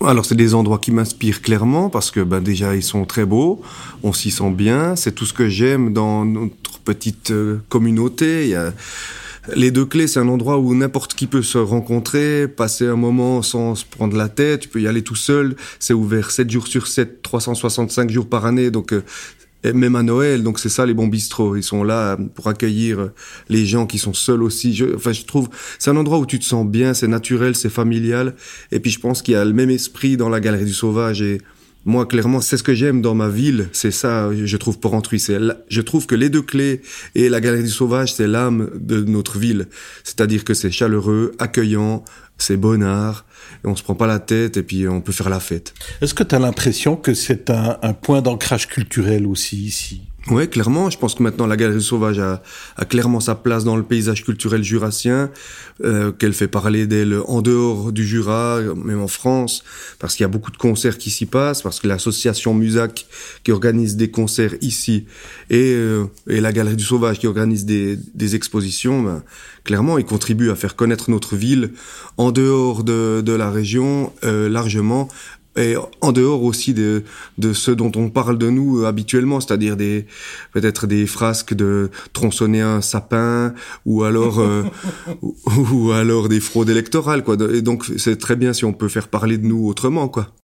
Alors c'est des endroits qui m'inspirent clairement parce que déjà ils sont très beaux, on s'y sent bien, c'est tout ce que j'aime dans notre petite communauté. Il y a les Deux Clés, c'est un endroit où n'importe qui peut se rencontrer, passer un moment sans se prendre la tête, tu peux y aller tout seul, c'est ouvert 7 jours sur 7, 365 jours par année, donc et même à Noël, donc c'est ça les bons bistrots, ils sont là pour accueillir les gens qui sont seuls aussi. Je trouve, c'est un endroit où tu te sens bien, c'est naturel, c'est familial, et puis je pense qu'il y a le même esprit dans la Galerie du Sauvage, et moi clairement c'est ce que j'aime dans ma ville, c'est ça je trouve Porrentruy, je trouve que les Deux Clés et la Galerie du Sauvage c'est l'âme de notre ville, c'est-à-dire que c'est chaleureux, accueillant, c'est bonnard, et on se prend pas la tête et puis on peut faire la fête. Est-ce que tu as l'impression que c'est un point d'ancrage culturel aussi ici ? Ouais, clairement. Je pense que maintenant la Galerie Sauvage a clairement sa place dans le paysage culturel jurassien, qu'elle fait parler d'elle en dehors du Jura, même en France, parce qu'il y a beaucoup de concerts qui s'y passent, parce que l'association Musac qui organise des concerts ici et la Galerie du Sauvage qui organise des expositions, clairement, ils contribuent à faire connaître notre ville en dehors de la région largement. Et en dehors aussi de ce dont on parle de nous habituellement, c'est-à-dire peut-être des frasques de tronçonner un sapin ou alors ou alors des fraudes électorales quoi. Et donc c'est très bien si on peut faire parler de nous autrement quoi.